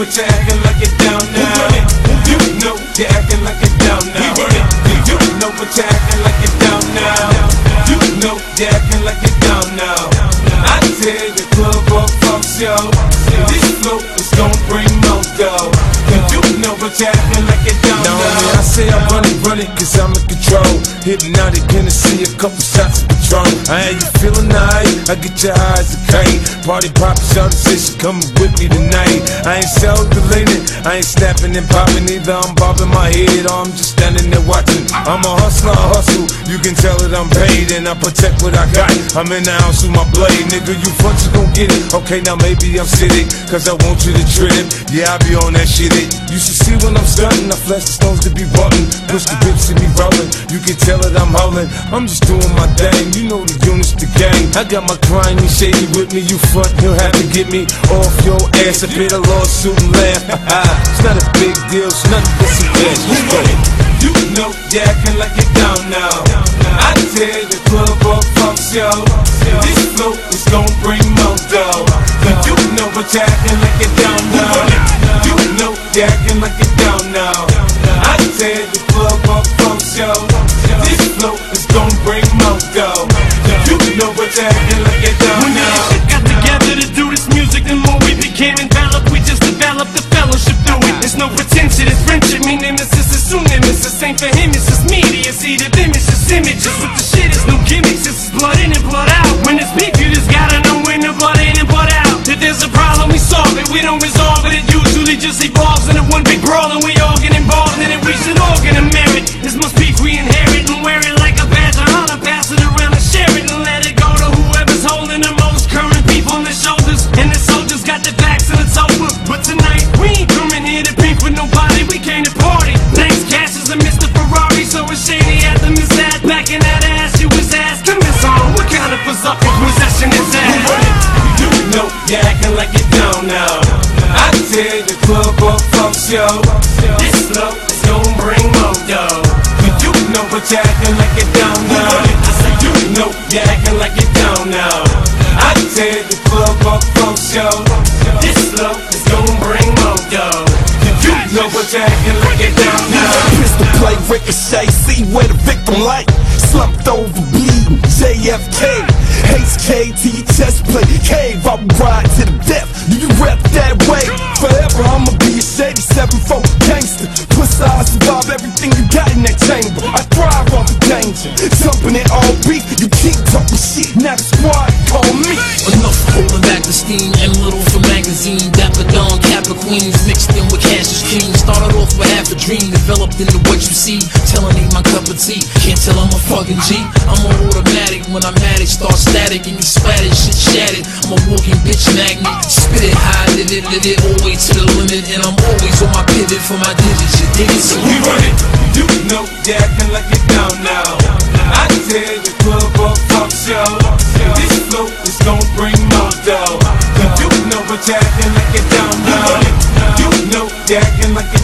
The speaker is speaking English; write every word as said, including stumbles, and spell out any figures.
but you're acting like you're down now. You know you're acting like you're down now. You know but you're acting like you're down now. You know you're acting like you're down now. I tear the club up, fuck show. This flow is gon' bring more dough. You know but you're acting like you're down now. Now I say I run it, run it, cause I'm in control. Hypnotic Hennessy, a couple shots of Patron. I had you feeling nice, I get your eyes a kite. Party pop, shout say she coming with me tonight. I ain't self-delated, I ain't snapping and popping either. I'm bobbing my head or I'm just standing there watching. I'm a hustler, I hustle, you can tell that I'm paid. And I protect what I got, I'm in the house with my blade. Nigga, you front, you gon' get it. Okay, now maybe I'm sitting, cause I want you to trip. Yeah, I be on that shit it. You should see when I'm stunting, I flash the stones to be button. Push the whips and me rolling, you can tell that I'm howling. I'm just doing my thing, you know the units, the gang. I got my client, he shady with me. You front, he'll have to get me off your ass. I paid a lawsuit and laugh. It's not a big deal, it's nothing but some cash. Let's go. You know you're acting like you're down now. I tear the club up, fuck show. This flow is gon' bring more dough. You know but you're acting like you're down now. You know you're acting like you're down now. I tear the club up, fuck show. This flow is gon' bring more dough. You know but you're acting like you're down now. When we got together to do this music, the more we became enveloped, we just developed the fellowship through it. There's no pretension, it's friendship, me nemesis is soon nemesis. Ain't for him, it's just media, see the image, it's images. With the shit, it's no gimmicks, it's blood in and blood out. When it's beef, you just gotta know when the blood in and blood out. If there's a problem, we solve it, we don't resolve it. It usually just evolves into one big brawl, and we all get involved in it. We should all get a merit. This must be we inherit and wear it like a badge of honor. Pass it around and share it and let it go to whoever's holding the most current beef on their shoulders. And the soldiers got their backs and it's over. But tonight we ain't coming here to beef with nobody. We came to party. Thanks, Cash is a Mister Ferrari, so it's shady at the Miss Ad. Back in that ass, you was asked to miss on. What kind of berserker possession is that? You know you're acting like you're down now. I tear the club up, fuck show. This flow is gon' bring more dough. You know but you're acting like you're down now. I said you know you're acting like you're down now. I tear the club up, fuck show. This flow is gon' bring more dough. You know but you're acting like you're down now. Pistol play, ricochet, see where the victim like. Slumped over, bleeding, J F K. H K to your chest plate, cave, I will ride to the death. Do you rep that way? Forever I'ma be a shady seven four gangster. Plus I survive everything you got in that chamber. I thrive off the danger, jumping in all beef. You keep talking shit, now the squad call me. Enough holding back the steam, and little for magazine. Dapper Don, Kappa Queens, mixed in with Cassius Cream. Started off with half a dream, developed into what you see. Telling ain't my cup of tea, can't tell I'm a fucking G. I'm an automatic, when I'm at it, start static and you splatted, shit shattered. I'm a walking bitch magnet, spit it high, live it, live it, always to the limit. And I'm always on my pivot for my digits, you dig it? So we run it, you know you're acting like you're down now. I tear the club up, fuck show. This flow is gon' bring more dough. You know but you're acting like you're down now. You know you're acting like